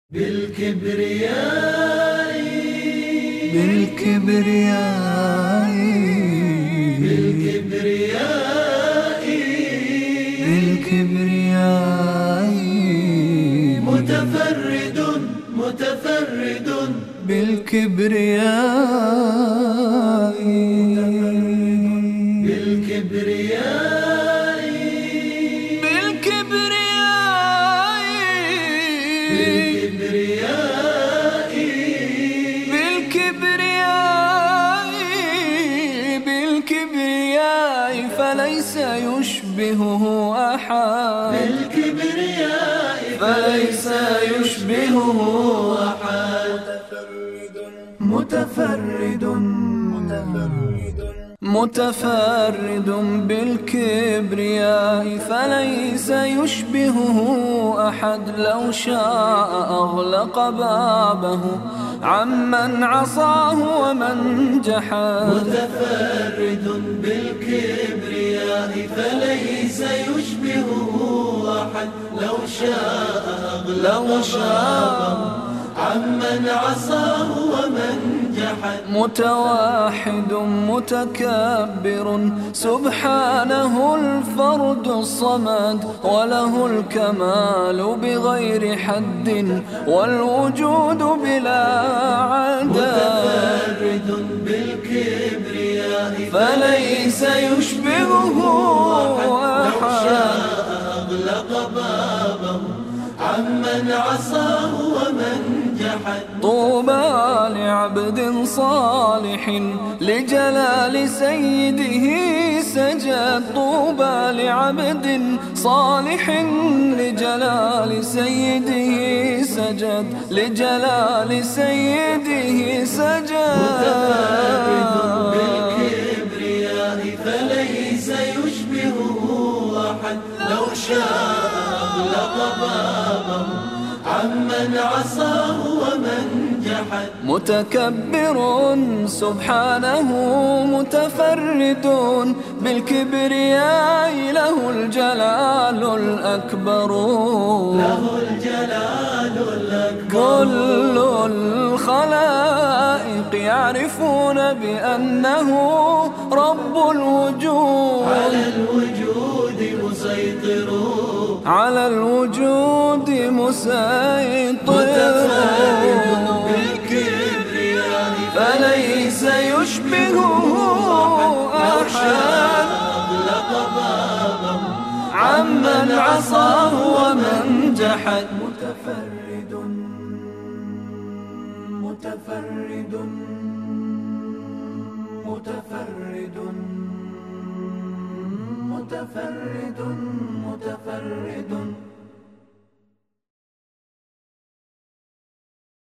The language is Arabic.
بالكبرياء بالكبرياء بالكبرياء بالكبرياء متفرد متفرد بالكبرياء بالكبرياء بالكبرياء بالكبرياء بالكبرياء فليس يشبهه أحد بالكبرياء فليس يشبهه أحد متفرد متفرد بالكبرياء فليس يشبهه أحد لو شاء أغلق بابه عمن عصاه ومن جحد متفرد بالكبرياء فليس يشبهه أحد لو شاء أغلق بابه عمن عصاه ومن جحد متوحد متكبر سبحانه الفرد الصمد وله الكمال بغير حد والوجود بلا عدد متفرد بالكبرياء فليس يشبهه لو أحد شاء أغلق بابه عمن عصاه ومن جحد طوبى لعبد صالح لجلال سيده سجد طوبى لعبد صالح لجلال سيده سجد لجلال سيده سجد متفرد بالكبرياء فليس يشبهه أحد لو شاء أغلق بابه عمن عصاه ومن جحد متكبر سبحانه متفرد بالكبرياء له الجلال الأكبر له الجلال الأكبر كل الخلائق يعرفون بأنه رب الوجود على الوجود مسيطر على الوجود مسيطر متفرد بالكبرياء فليس يشبهه أحد أغلق بابه عمن عصاه ومن جحد متفرد متفرد متفرد متفرد متفرد